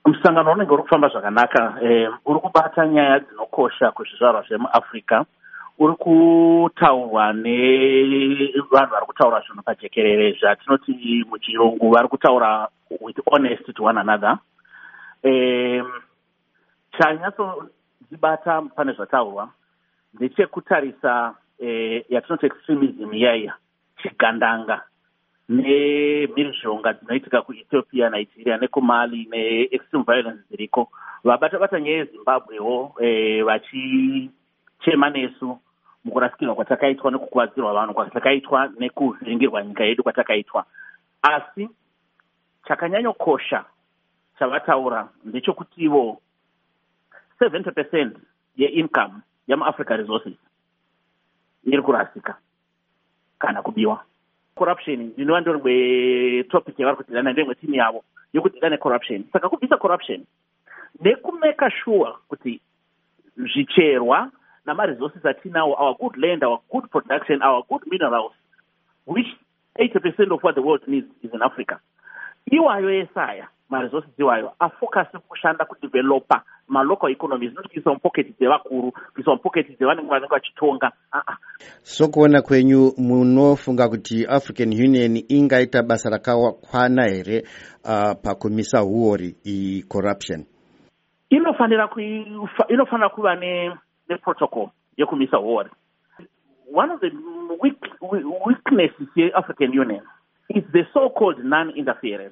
Musangano unenge uri kufamba zvakanaka. Uri kubata nyaya dzinokosha kuzvizvarwa zvemuAfrica. Uri kutaurwa nevanhu vari kutaura zvinhu pajekerere, zvatinoti muchirungu vari kutaura with honest to one another. Chanyatsodzibata pane zvataurwa ndechekutarisa yatinoti extremism yaya chigandanga nemhirizhonga dzinoitika kuEthiopia, Nigeria nekumali neextreme violence dziriko. Vabata nyaya yeZimbabwewo vachichema nesu mukurasikirwa kwatakaitwa nekukuwadzirwa vanhu kwatakaitwa nekuvhiringirwa nyika yedu kwatakaitwa. Asi chakanyanyokosha chavataura ndechokutivo 70% yeincome yamuAfrica resources iri kurasika kana kubiwa. Corruption ndinova ndori topic yavari kudhilana ndiyo timu yavo yokudhila necorruption. Saka kubvisa corruption nekumeka sure kuti zvicherwa namaresources atinawo, our good land, our good production, our good minerals, which 80% of what the world needs is in Africa. Iwayo esaya maresources iwayo afocus kushanda kudevelopa local economies, not kuisa mupocket dzevakuru, kuisa mupocket dzevanenge vanenge vachitonga. Sokuona kwenyu munofunga kuti African Union ingaita basa rakakwana here pakumisa huori corruption? Inofanira kuva neprotocol yekumisa huori. One of the weaknesses ye African Union is the so-called non-interference,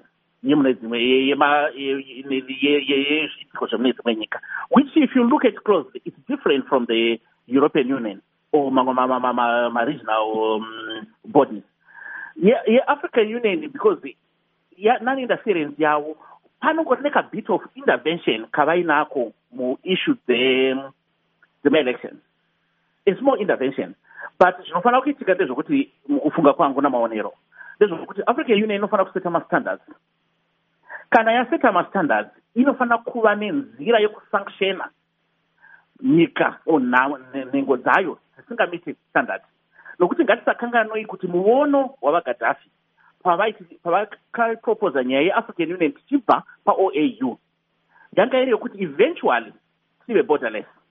which if you look at closely, it's different from the European Union or regional bodies. African Union, because non-interference yawo panongooneka a bit of intervention kavainako mu issues elections. It's more intervention. But zvinofanira kuitika ndezvokuti kufunga kwangu namaonero ndezvokuti African Union inofanira kuseta mastandards. Kana yaseta mastandards inofanira kuva nenzira yekusanctiona nyika nhengo dzayo dzisingamiti standards. Nokuti ngatisakanganoi kuti muono wavaGaddafi pavakaproposa nyaya yeAfrican Union tichibva paOAU yanga iri yokuti eventually tive borderless.